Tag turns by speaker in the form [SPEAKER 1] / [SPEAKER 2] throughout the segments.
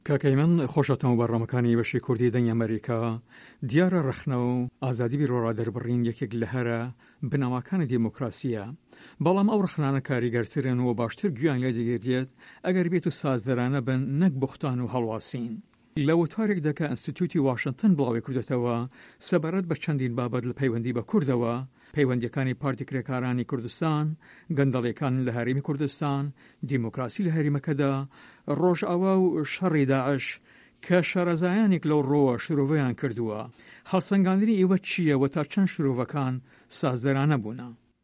[SPEAKER 1] کاکەی من خۆشەتەوە بەڕێوەمەکانی بەشی کوردی دەنگی ئەمریکا دیارە ڕەخنەوە و ئازادی بیرۆڕا دەربڕین یەکێک لە هەرە بنەماکانی دیموکراسیە. بەڵام ئەو ڕەخنانە کاریگەرترن و باشتر گویان لێ دەگیردێت ئەگەر بێت و سازدەرانە بن نەک بوختان و هەڵواسین. لە وتارێک دەکە ئینستیتوتی واشنگتن بڵاوی کردێتەوە سەبارەت بە چەندین بابەت لە پەیوەندی بە کوردەوە، پەیوەندیەکانی پارتی کرێکارانی کوردستان، گەندەڵیەکان لە هەرێمی کوردستان، دیموکراسی لە هەرێمەکەدا، ڕۆژئاوا و شەڕی داعش کە شارەزایانێک لەو ڕۆوە شرۆڤەیان کردووە. هەڵسەنگاندنی ئێوە چییە و تا چەند شرۆڤەکان سازدەرانە بوونە؟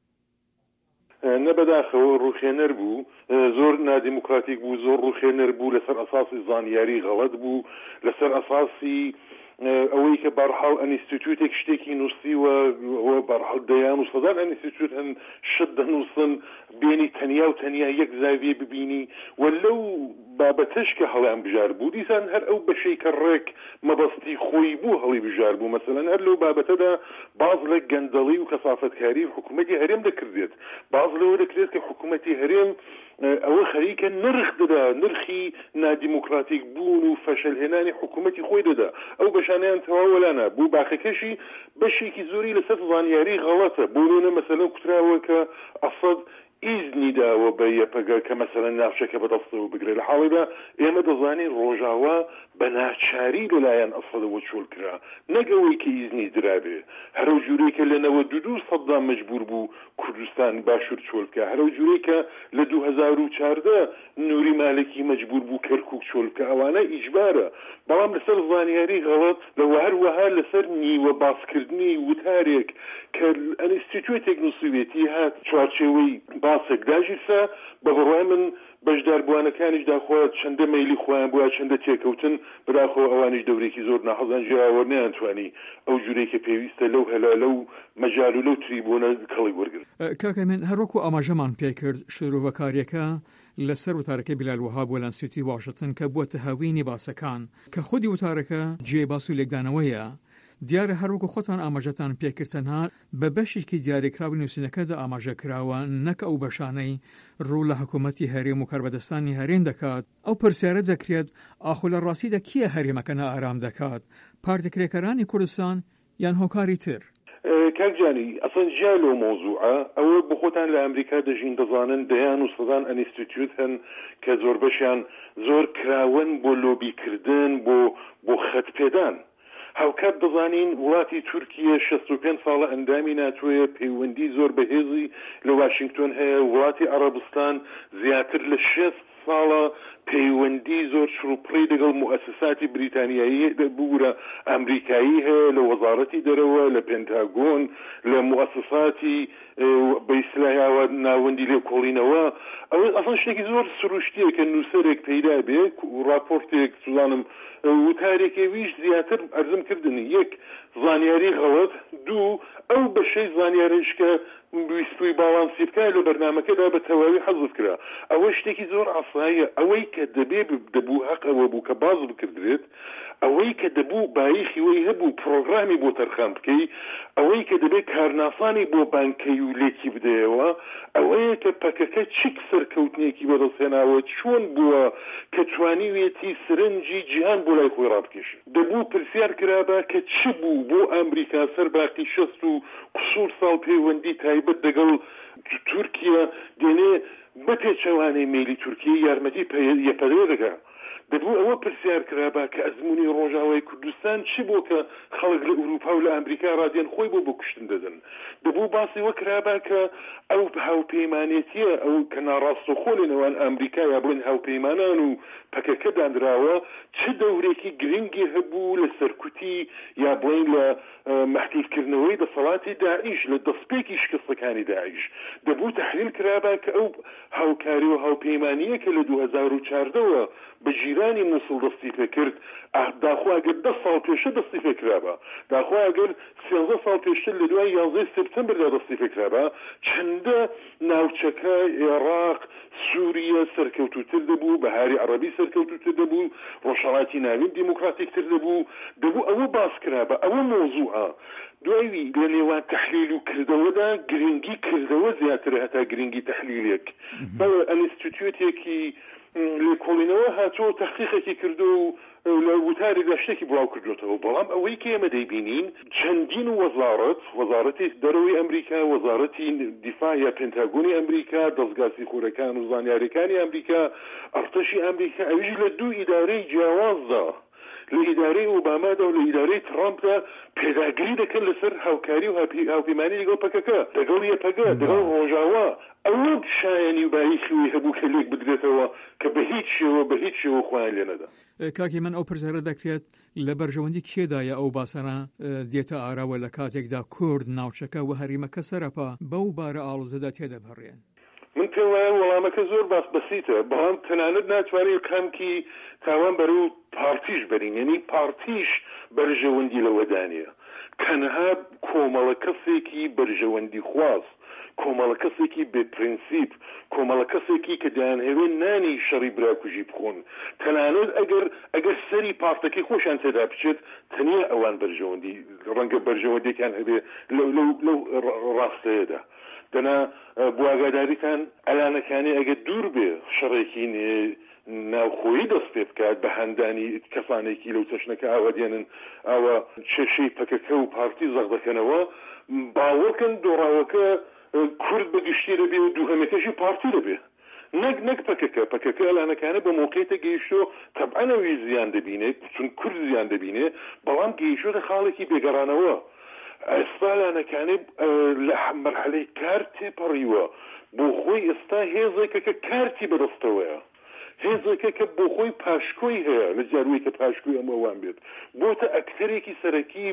[SPEAKER 2] نەبەداخەوە ڕوخێنەر بوو، زۆر نادیموکراتیک بوو، زۆر ڕوخێنەر بوو، لەسەر ئەساسی زانیاری غەڵەت بوو، لەسەر ئەساسی ئەوەی کە بەرحاڵ ئەنیستیتوتێک شتێکی نووسیوە ئەوە بەرحاڵ دەیان و سەدان ئەنیستیتوت هەن شت دەنووسن بێنی تەنیا و تەنیا یەک زاویە ببینی و لەو بابەتش کە هەڵیان بژار بوو دیسان هەر ئەو بەشەی کە ڕێک مەبەستی خۆی بوو هەڵی بژار بوو. مەسەلەن هەر لەو بابەتەدا باز لە گەندەڵی و کەسافەتکاری حکوومەتی هەرێم دەکردێت، باز لەوە دەکرێت کە حکوومەتی هەرێم ئەوە خەریکە نرخ دەدا، نرخی نادیموکراتیک بوون و فەشەلهێنانی حکوومەتی خۆی دەدا. ئەو بەشانیان تەواوەلانە بوو. باخەکەشی بەشێکی زۆری لەسەر زانیاری غەڵەتە. بۆنە مەسەلەن کوتراوە کە ئەسەد ئیزنی داوە بە یەپەگە کە مەسەلەن ناوچەکە بەدەستەوە بگرێت. لە حاڵێدا ئێمە دەزانین ڕۆژاوا بە ناچاری لەلایەن ئەسەدەوە چۆڵ کرا، نەگەوەی کە ئیزنی درابێ. هەرو جوورێکە لە 92 سەددان مەجبور بوو کوردستان باشوور چۆڵ بکە، هەرو جوورێکە لە 2014 نووری مالکی مەجبور بوو کەرکووک چۆڵ بکە. ئەوانە ئیجبارە. بەڵام لەسەر زانیاری غەڵەت لەوە هەروەها لەسەر نیوە باسکردنی وتارێک کە ئەنیستیتوتێک نووسوێتی هات چوارچێوەی باسێک داژیسا بە بڕای من بەشداربووانەکانیش داخوا چەندە مەیلی خۆیان بووە، چەندە تێکەوتن بەداخۆ ئەوانیش دەورێکی زۆر ناحەزان ژیاوە نەیانتوانی ئەو جوورێکە پێویستە لەو هەلالە و مەجال و لەو تریبۆنە کەڵی وەرگرت.
[SPEAKER 1] کاکە من هەروەکو ئاماژەمان پێکرد شورۆڤەکاریەکە لەسەر وتارەکە بیلال وهاب بۆ لە ئینستیتوتی واشنگتن کە بووەتە هاوینی باسەکان کە خودی وتارەکە جێ باس و لێکدانەوەیە. دیارە هەروەکو خۆتان ئاماژەتان پێکردتەنها بە بەشێکی دیاریکراوی نووسینەکەدا ئاماژەکراوە، نەک ئەو بەشانەی ڕوو لە حکوومەتی هەرێم و کاربەدەستانی هەرێم دەکات. ئەو پرسیارە دەکرێت ئاخۆ لە ڕاستیدا کیە هەرێمەکە نائارام دەکات؟ پارتی کرێکەرانی کوردستان یان هۆکاری تر؟
[SPEAKER 2] کاکجانی ئەسەن جا لەو مۆزوعە ئەوە بخۆتان لە ئەمریکا دەژین دەزانن دەیان و سەدان ئەنیستیتوت هەن کە زۆر بەشیان زۆر کراون بۆ لۆبیکردن بۆ خەتپێدان. هاوکات دەزانین وڵاتی تورکیە 65 ساڵە ئەندامی ناتوێ پەیوەندی زۆر بەهێزی لە واشنگتن هەیە. وڵاتی عەرەبستان زیاتر لە 60 ساڵە پەیوەندی زۆر شروپڕی لەگەڵ موسساتی بریتانیایی بوورە ئەمریکایی هەیە، لە وەزارەتی دەرەوە، لە پێنتاگۆن، لە موسساتی بەئیسلاحیاوە ناوەندی لێ کۆڵینەوە. ئەوە ئەسڵ شتێکی زۆر سروشتیە کە نووسەرێک پەیدا بێ و راپۆرتێک سوزانم وتارێکێویش زیاتر ئەرزم کردنی یەک زانیاری غەڵەت، دوو ئەو بەشەی زانیاریش کە ویستوی باڵانسی بکە لە بەرنامەکەدا بە تەواوی حەزف کرا. ئەوە شتێکی زۆر ئاساییە. ئەوەی کە دەبوو حەق ئەوە بوو کە باز بکردرێت، ئەوەی کە دەبوو بایخی وی هەبوو پرۆگرامی بۆ تەرخان بکەی، ئەوەی کە دەبێت کارناسانی بۆ بانکەی و لێکی بدەیەوە، ئەوەیە کە پەکەکە چیک سەرکەوتنێکی بەدەستهێناوە چۆن بووە کە توانیوێتی سرنجی جیهان بۆ لای خۆی ڕابکێشێت. دەبوو پرسیار کرابە کە چ بوو بۆ ئەمریکا سەر باقی 60 و قسوور ساڵ پەیوەندی تایبەت دەگەڵ تورکیا دێنێ بە پێچەوانەی مێلی تورکیە یارمەتی یەپەدەوە دەکات. دەبوو ئەوە پرسیار کرابە کە ئەزمموی ڕۆژاوای کوردستان چی بۆ کە خەڵک لە ئوروپا و لە ئەمریکا ڕادیان خۆی بۆ کوشتن دەدەن. دەبوو باسی وە کرابە کە ئەو هاوپەیمانێتیە ئەو کە ناڕاستەخۆ لێنەوەن ئەمریکا یا بڵێن هاوپەیمانان و پەکەکە دانراوە چ دەورێکی گرنگی هەبوو لە سەرکوتی یا بڵێن لە مەحدودکردنەوەی دەسەڵاتی داعیش، لە دەستپێکی شکستەکانی داعیش. دەبوو تەحلیل کرابە کە ئەو هاوکاری و هاوپەیمانیە کە لە 2014ەوە بە جیرانی مووسڵ دەستی پێکرد، داخوا ئەگەر 10 ساڵ پێشە دەستی پێکرابە، داخوا ئەگەر 13 ساڵ پێشتر لە دوای 11 سپتەمبردا دەستی پێکرابە، چەندە ناوچەکە عێراق، سووریە سەرکەوتوتر دەبوو، بەهاری عەرەبی سەرکەوتوتر دەبوو، ڕۆژهەڵاتی ناوین دیموکراتیکتر دەبوو. دەبوو ئەوە باس کرابە. ئەوە مۆزوعە. دوایی لە نێوان تەحلیل و کردەوەدا گرنگی کردەوە زیاتر هەتا گرنگی تەحلیلێک. بەڵێ ئەنیستیتوتێکی لێ کۆڵینەوە هاتووە تەحقیقێکی کردو و لە وتاری لە شتێکی بڵاو کردوێتەوە بەڵام ئەوەی کە ئێمە دەیبینین چەندین وەزارەتی دەرەوەی ئەمریکا وەزارەتی دیفاع یا پێنتاگۆنی ئەمریکا دەستگاسی خۆرەکان و زانیاریەکانی ئەمریکا ئەرتەشی ئەمریکا ئەویش لە دوو ئیدارەی جیاوازدا لە ئیدارەی ئۆبامادا و لە ئیدارەی ترامپدا پێداگیری دەکەن لەسەر هاوکاری و هاوپەیمانی لەگەڵ پەکەکە لەگەڵ یەپەگە لەگەڵ ڕۆژاوا ئەوە شایەنی و بایخی هەبوو کە لێک بدرێتەوە کە بە هیچ شێوە خۆیان لێ نەدا.
[SPEAKER 1] کاکی من ئەو پرسیارە دەکرێت لە بەرژەوەندی کێدایە ئەو باسانە دێتە ئاراوە لە کاتێکدا کورد ناوچەکە و هەریمەکە سەرەپا بەو بارە ئاڵوزەدا تێدەپەڕێن.
[SPEAKER 2] من پێم وایە وەڵامەکە زۆر بەسیتە بەڵام تەنانەت ناتوانێت کامکی تاوان بەرەو پارتیش بەرین یعنی پارتیش بەرژەوەندی لەوەدانە تەنها کۆمەڵە کەسێکی بەرژەوەندی خواست کۆمەڵە کەسێکی بێ پرینسیپ کۆمەڵە کەسێکی کە دەیانهەوێ نانی شەڕی براکوژی بخۆن تەنانەت ئەگەر سەری پارتەکەی خۆشیان تێدا بچێت تەنیا ئەوان بەرژەوەندی ڕەنگە بەرژەوەندێکیان هەبێ لەو ڕاستەیەدا دەنا بواگاداریتان ئەلانەکانی ئەگە دوور بێ شەڕێکی ناوخۆیی دەست پێ بکات بە هەندانی کەسانێکی لەو چەشنەکە ئاوادێنن ئاوە کێشەی پەکەکە و پارتی زەق دەکەنەوە باوەکەن دۆڕاوەکە کورد بەگشتی دەبێ و دووهەمەکەشی پارتی دەبێ نەک پەکەکە ئەلانەکانە بە مۆقعیتە گەیشتۆ تەبعەنەوەی زیان دەبینێت چون کورد زیان دەبینێ بەڵام گەیشتۆتە خاڵێکی بێگەڕانەوە ئێستا لانەکانێ لە مەرحەلەی کار تێپەڕیوە بۆ خۆی ئێستا هێزێکە کە کارتی بەدەستەوەیە هێزێکە کە بۆ خۆی پاشکۆی هەیە لە جاروی کە پاشکۆی ئەمەوان بێت بۆتە ئەکتەرێکی سەرەکی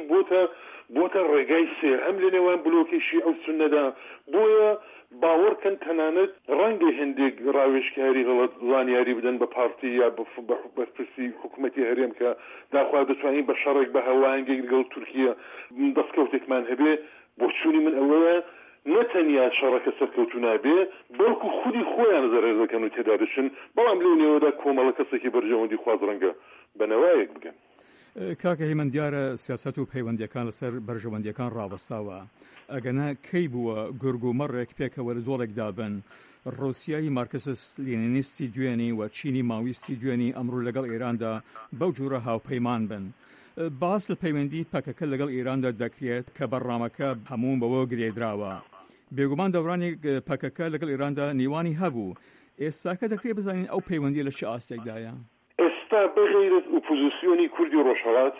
[SPEAKER 2] بۆتە ڕێگای سێرهەم لە نێوان بلۆکێشی ئەو سنەدا بۆیە باوەڕکەن تەنانەت ڕەنگە هەندێک ڕاوێژکاری غەڵەت زانیاری بدەن بە پارتی یا بەرپرسی حکوومەتی هەرێم کە داخوا دەتوانین بە شەڕێک بە هەوایانگەی لەگەڵ تورکیە دەستکەوتێکمان هەبێ بۆ چوونی من ئەوەیە نەتەنیا شەڕەکە سەرکەوتو نابێ بەڵکو خودی خۆیان زەرێر دەکەن و تێدا دەچن بەڵام لەو نێوەدا کۆمەڵە کەسێکی بەرژەوەندی خواز ڕەنگە بەنەوایەک بگەن.
[SPEAKER 1] کاکە هیمەن دیارە سیاست و پەیوەندیەکان لەسەر بەرژەوەندیەکان ڕابەستاوە ئەگەنا کەی بووە گورگ و مەڕێک پێکەوە لە دۆڵێکدا بن ڕۆسیایی مارکسیست لێنینیستی دوێنی و چینی ماویستی دوێنی ئەمڕۆ لەگەڵ ئێراندا بەو جوورە هاوپەیمان بن باس لە پەیوەندی پەکەکە لەگەڵ ئێراندا دەکرێت کە بەڕامەکە هەموو بەوە گرێدراوە بێگومان دەورانی پەکەکە لەگەڵ ئێراندا نێوانی هەبوو ئێستاکە دەکرێت بزانین ئەو پەیوەندی لە چه ئاستێکدایە
[SPEAKER 2] ئێستا بەغیرەت ئۆپۆزیسیۆنی کوردی ڕۆژهەڵات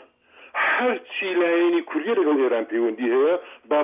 [SPEAKER 2] هەرچی لایەنی کوردی لەگەڵ ئێران پەیوەندی هەیە با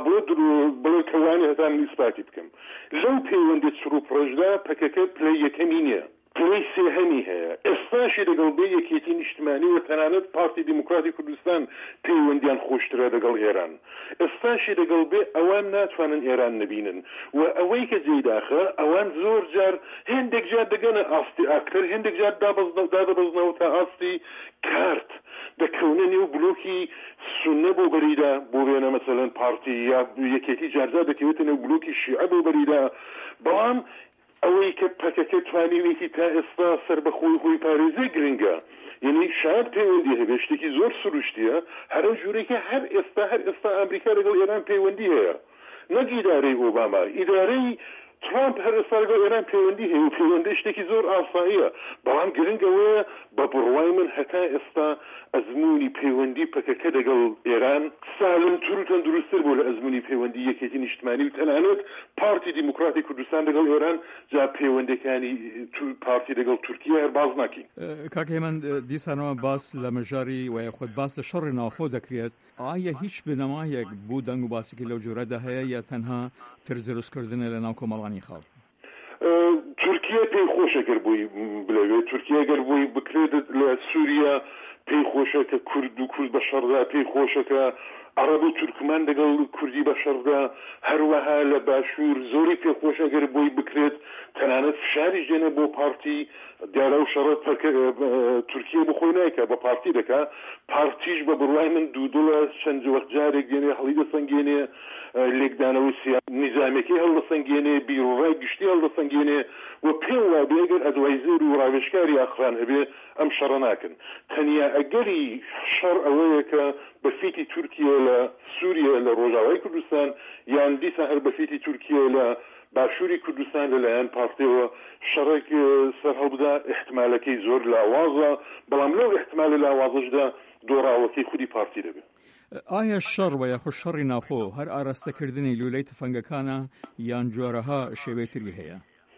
[SPEAKER 2] بڵێ کەوانی هەتان ئیسپاتی بکەم لەو پەیوەندی چڕوپڕۆژدا پەکەکە پلەی یەکەمی نییە پلەی سێهەمی هەیە ئێستاشی لەگەڵ بێ یەکێتی نیشتمانی و تەنانەت پارتی دیموکراتی کوردستان پەیوەندیان خۆشترە لەگەڵ ئێران ئێستاشی لەگەڵ بێ ئەوان ناتوانن ئێران نبینن و ئەوەی کە جێداخە ئەوان زۆر جار هێندێک جار دەگەنە ئاستی ئاکتەر هێندێک جار دادەبەزنەوە تا ئاستی کارت دەکەونە نێو بلۆکی سونە بۆ بەریدا بۆ بێنە مەسەلەن پارتی یا یەکێتی جارجار دەکەوێتە نێو بلۆکی شیعە بۆ بەریدا بەڵام ئەوەی کە پەکەکە توانیوێتی تا ئێستا سەر بە خۆی پارێزی گرنگە یعنی شاید پەیوەندی هەبێ شتێکی زۆر سروشتیە هەرە ژوورێکە هەر ئێستا ئەمریکا لەگەڵ ئێران پەیوەندی هەیە نەک ئیدارەی ئۆباما ئیدارەی ترامپ هەر ئێستا لەگەڵ ئێران پەیوەندی هەیە و پەیوەندی شتێکی زۆر ئاساییە بەڵام گرنگەوەیە بە بڕوای من هەتا ئێستا ئەزمموی پەیوەندی پەکەکە لەگەڵ ئێران سالمتر و تەندروستتر بۆ لە ئەزمموی پەیوەندی یەکێتی نیشتمانی و تەنانەت پارتی دیموکراتی کوردستان لەگەڵ ئێران جا پەیوەندەکانی پارتی لەگەڵ تورکیا هەر باز ناکەین.
[SPEAKER 1] کاکە هێمەن دیسانەوە باس لە مەژاری وایە خۆت باس لە شەڕی ناوخۆ دەکرێت ئایا هیچ بنەمایەک بوو دەنگ و باسێکی لەو جۆرەدا هەیە یا تەنها تر دروستکردنە لە ناو کۆمەڵانی خاڵ
[SPEAKER 2] تورکیا پێی خۆشەگەر بووی بڵێت تورکیا گەر بووی بکرێت لە سووریا پێی خۆشە کە کورد و کورد بە شەڕدا پێی خۆشە کە عەرەب و تورکمان لەگەڵ کوردی بە شەڕدا هەروەها لە باشوور زۆری پێی خۆشە گەر بووی بکرێت تەنانەت فشاری دێنێ بۆ پارتی دیارە و شەڕەت تورکیا بخۆی نایکە بە پارتی دەکا پارتیش بە بڕوای من دوودڵە چەند وەخت جارێک دێنێ هەڵی دەسەنگێنێ لێکدانەوەی نظامێکی هەڵدەسەنگێنێ بیرۆڕای گشتی هەڵدەسەنگێنێ و پێم وابێ ئەگەر ئەدوایزەر و ڕاوێژکاری ئاخران هەبێ ئەم شەڕە ناکەن تەنیا ئەگەری شەڕ ئەوەیە کە بەفیتی تورکیا لە سووریا لە ڕۆژاوای کوردستان یان دیسان هەر بەفیتی تورکیا لە باشووری کوردستان لەلایەن پارتیەوە شەڕێک سەرهەڵبدا احتمالەکەی زۆر لاوازە، بەڵام لەو احتمالە لاوازەشدا دۆڕاوەکەی خودی پارتی دەبێت.
[SPEAKER 1] ئایا شەڕ و یاخود شەڕی ناخۆ هەر ئاراستەکردنی لولەی تفەنگەکانە یان جۆرەها شێوەیەتری هەیە؟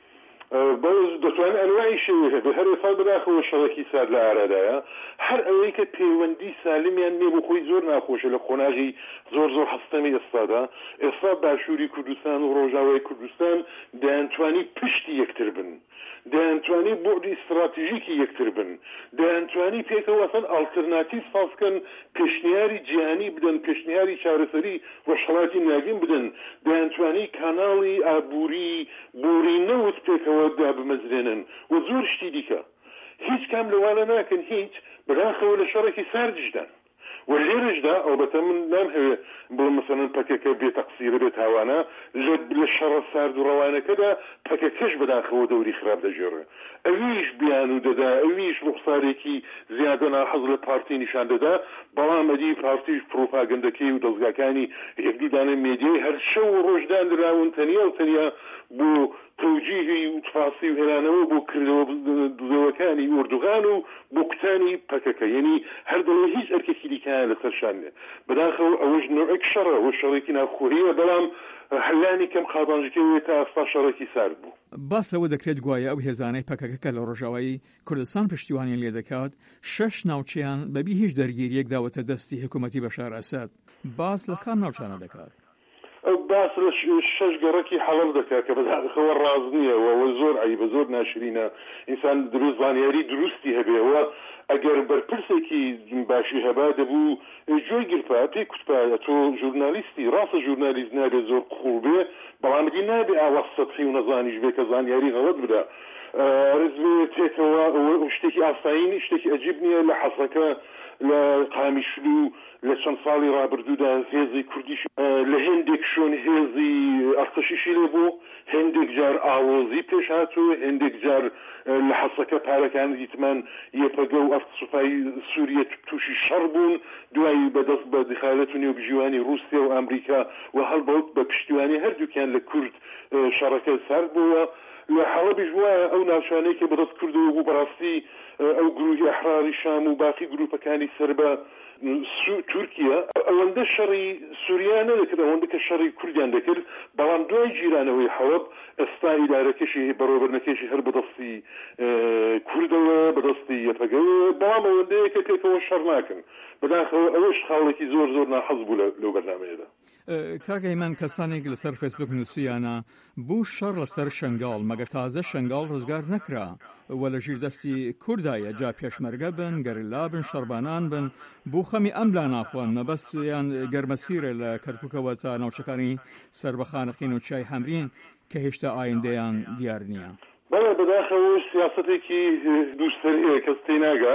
[SPEAKER 2] دەتوانێت ئەنواعی شێوە هەبێت. هەر ئێستا بەداخەوە شەڕێکی سارد لە ئارادایە، هەر ئەوەی کە پەیوەندی سالمیان نییە بۆ خۆی زۆر ناخۆشە لە خۆناغی زۆر هەستەمی ئێستادا. ئێستا باشووری کوردستان و ڕۆژاوای کوردستان دەیانتوانی پشتی یەکتر بن، دەیانتوانی بۆعدی استراتیژیکی یەکتر بن، دەیانتوانی پێکەوە ئەسەن ئالتەرناتیڤ سازکەن، پێشنیاری جیهانی بدەن، پێشنیاری چارەسەری ڕۆژهەڵاتی ناگین بدەن، دەیانتوانی کاناڵی ئابووری بورینەوت پێکەوە دابمەزرێنن و زۆر شتی دیکە. هیچ کام لەوانە ناکەن، هیچ بەداخەوە لە شەڕێکی ساردیشدان و لێرەشدا ئەوبەتە من نامهەوێ بڵم مەسەڵەن پەکەکە بێتەقسیرە بێت تاوانە لە شەڕە سارد و ڕەوانەکەدا پەکەکەش بەداخەوە دەوری خراپ دەژێڕێ، ئەویش بیان و دەدا، ئەویش ڕوخسارێکی زیادە ناحەز لە پارتی نیشان دەدا، بەڵام ئەدی پارتیش پرۆپاگەندەکەی و دەستگاکانی یەکدوودانە مێدیای هەر شەو و ڕۆژدان دراون تەنیا و تەنیا بۆ تەوجیهی و تفاسی و هێرانەوە بۆ کردەوە دزەوەکانی ئوردوغان و بۆ کوتانی پەکەکە، یعنی هەر دەڵێ هیچ ئەرکێکی دیکەیان لەسەرشان نێ. بەداخەوە ئەوەش نوعێک شەڕە و شەڕێکی ناوخۆریە، بەڵام هەلانی کەم قازانجەکەوێ تا ئەستا شەڕێکی سارد بوو.
[SPEAKER 1] باس لەوە دەکرێت گوایە ئەو هێزانەی پەکەکە لە ڕۆژاوایی کوردستان پشتیوانیان لێ دەکات 6 ناوچەیان بەبی هیچ دەرگیریەک داوەتە دەستی حکوومەتی بەشار ئەساد. باس لە کام ناوچانە دەکات؟
[SPEAKER 2] باس لە 6 گەڕەکی حەڵەڵ دەکات کە بەداخەوە ڕاز نییە و زۆر عیبە، زۆر ناشرینە. ئینسان دروست زانیاری دروستی هەبێەوە ئەگەر بەرپرسێکی باشی هەبا دەبوو جۆی گرپا پێی کوتپا تۆ ژورنالیستی ڕاستە ژورنالیست نابێت زۆر قوڵ بێ، بەڵام دی نابێ ئاوا سەدخی و نەزانیش بێ کە زانیاری غەڵەت بدا. ڕزبێ تێکەوە شتێکی ئاسایی شتێکی ئەجیب نییە لە حەسەکە لە قامیشلو لە چەند ساڵی ڕابردوودا هێزی کوردیش لە هێندێک شۆن هێزی ئەرتەشیشی لێ بوو، هێندێک جار ئاڵۆزی پێش هاتووە، هێندێک جار لە حەسەکە پارەکان دیتمان یەپەگە و ئەرتسوفای سووریە تووشی شەڕ بوون، دوایی بەدەست بە دخالەت و نێوبژیوانی رووسیا و ئەمریکا و هەڵبەوت بە پشتیوانی هەردووکیان لە کورد شەڕەکە سارد بووە. لە حەڵەبیش وایە ئەو ناوچانەی کە بەدەست کردەوە بوو بەڕاستی ئەو گروهی ئەحراری شام و باقی گروپەکانی سەربە تورکیا ئەوەندە شەڕی سووریا نەدەکرد، ئەوەندە کە شەڕی کوردیان دەکرد، بەڵام دوای جیرانەوەی حەڵەب ئێستا ئیدارەکەشی بەڕێوەبەرنەکەشی هەر بەدەستی کوردەوە بەدەستی یەپەگەوە، بەڵام ئەوەندەیە کە پێکەوە شەڕ ناکەن. بەداخەوە ئەوەش خاڵێکی زۆر ناحەز بوو لەو بەرنامەیەدا.
[SPEAKER 1] کاگەیمان کەسانێک لەسەر فێسبوک نووسیانە بوو شەڕ لەسەر شنگاڵ، مەگەر تازە شنگاڵ ڕزگار نەکرا وە لە ژیردەستی کوردایە، جا پێشمەرگە بن، گەریلا بن، شەڕبانان بن، بوو خەمی ئەملا ناخۆن، مەبەستیان گەرمەسیرە لە کەرکووکەوە تا ناوچەکانی سەربەخانەقین و چای هەمرین کە هێشتا ئایندەیان دیار نییە.
[SPEAKER 2] بەڵێ بەداخەوە سیاسەتێکی دووسەریە کەس تێناگا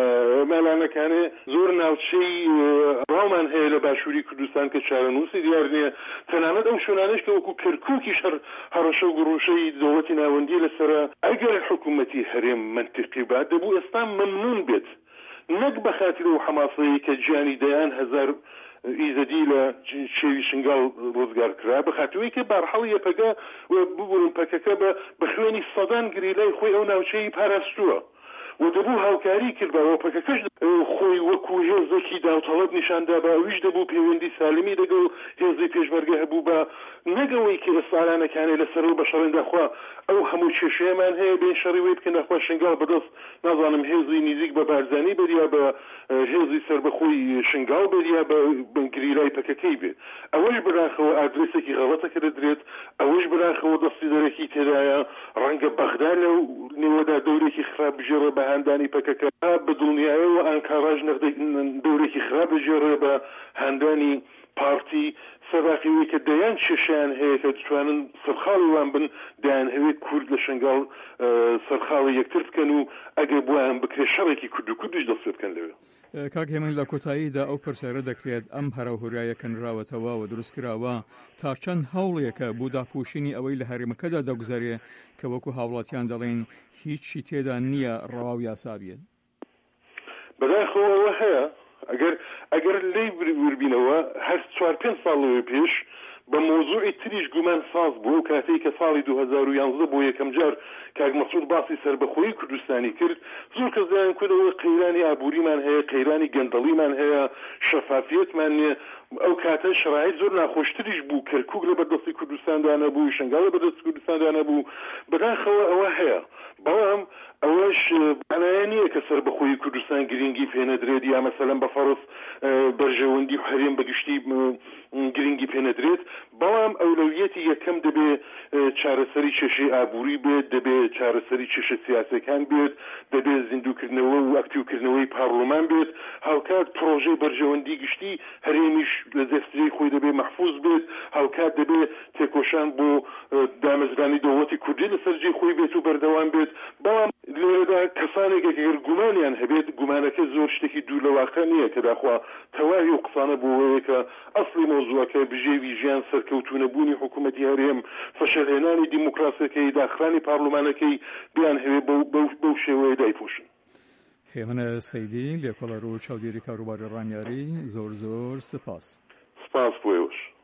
[SPEAKER 2] مەلانەکانێ زۆر ناوچەی ڕاومان هەیە لە باشووری کوردستان کە چارەنووسی دیار نییە، تەنانەت ئەو شوێنانەش کە وەکو کەرکووکی هەڕەشە و گڕوشەی دەوڵەتی ناوەندی لەسەرە ئەگەر حکوومەتی هەرێم منتیقی با دەبوو ئێستا مەمنون بێت، نەک بەخاتر و حەماسەیە کە گیانی دەیان هەزار ئیزەدی لە شێوی شنگاڵ ڕزگار کرا، بەخاتەوەی کە بارحەڵی یەپەگە ببوورن پەکەکە بە خوێنی سەدان گریلای خۆی ئەو ناوچەی پاراستووە و دەبوو هاوکاری کردەوە پەکەکەش خۆی وەکو هێزێکی داوتەڵەت نیشاندا بە ئەویش دەبوو پەیوەندی سالمی دەگەڵ هێزی پێشمەرگە هەبوو بە نەگەوەی کە ئێستارانەکانی لەسەرەوە بە شەڕێنداخوا ئەو هەموو کێشەیەمان هەیە بین شەڕی وێ بکەن نەخوا شنگاڵ بەدەست نازانم هێزی نزیک بە بارزانی بەریا بە هێزی سەربەخۆی شنگاڵ بەریا بە گریلای پەکەکەی بێ، ئەوەش بەداخەوە ئادرێسێکی غەڵەتەکە دەدرێت، ئەوەش بەداخەوە دەستی دەرەکی تێدایە، ڕەنگە بەغدا لەو نێوەدا دەورێکی خراپ بژێڕە بە هەندانی پەکەکە بە دڵنیایەوە ئەنکاراژ دەورێکی خراپ بژێڕێ بە هەندانی پارتی سەباقیوی کە دەیان کێشیان هەیە کە دەتوانن سەرخاڵی وان بن، دەیان هەوێت کورد لە شنگاڵ سەرخاڵی یەکتر بکەن و ئەگەر بۆیان بکرێ شەڕێکی کورد و کوردیش دەست پێ بکەن لەوێ.
[SPEAKER 1] کاک هێمن لە کۆتاییدا ئەو پرسیارە دەکرێت ئەم هەرەوهورایە کەنراوەتەوە و دروستکراوە تا چەند هەوڵێکە بۆ داپۆشینی ئەوەی لە هەرێمەکەدا دەگوزارێ کە وەکو هاوڵاتیان دەڵێن هیچی تێدا نییە ڕەواو یاسا بێت؟
[SPEAKER 2] بەداخەوە هەیە ئەگەر لێی وربینەوە هەر 4-5 ساڵەوەی پێش بە مۆزوعی تریش گومان ساز بوو کاتێک کە ساڵی 2011 بۆ یەکەم جار کاک مەسعود باسی سەربەخۆیی کوردستانی کرد زۆر کەس دەیان کردەوە قەیرانی ئابووریمان هەیە قەیرانی گەندەڵیمان هەیە شەفافیەتمان نییە ئەو کاتە شرایط زۆر ناخۆشتریش بوو کەرکووک لە بەردەستی کوردستاندا نەبوو شنگال لە بەردەستی کوردستاندا نەبوو بەداخەوە ئەوە هەیە بەڵام ئەوەش بەنایە نییە کە سەربەخۆیی کوردستان گرنگی پێنەدرێت یا مەسەلەن بە فەرز بەرژەوەندی و هەرێم بەگشتی گرنگی پێنەدرێت بەڵام ئەولەویەتی یەکەم دەبێ چارەسەری کێشەی ئابووری بێت دەبێت چارەسەری کێشە سیاسەکان بێت دەبێت زیندووکردنەوە و ئەکتیوکردنەوەی پارلۆمان بێت هاوکات پرۆژەی بەرژەوەندی گشتی هەرێمیش لە دەستەی خۆی دەبێت محفوظ بێت هاوکات دەبێت تێکۆشان بۆ دامەزرانی دەوڵەتی کوردی لەسەر جێی خۆی بێت و بەردەوام بێت بەڵام لێرەدا کەسانێک ئەگەر گومانیان هەبێت گومانەکە زۆر شتێکی دوور لە واقع نییە کە داخوا تەواوی و قسانە بۆەوەیە کە ئەسڵی مۆزوعەکە بژێوی ژیان سەرکەوتوونەبوونی حکوومەتی هەرێم فەشەلهێنانی دیموکراسیەکەی داخرانی پارلۆمانەکەی بیان هەوێ بەو شێوەیە دایپۆشن.
[SPEAKER 1] هێمنە سەیدی لێکۆڵەر و چاودێری کاروباری ڕامیاری زۆر سپاس.
[SPEAKER 2] سپاس بۆیەوەش.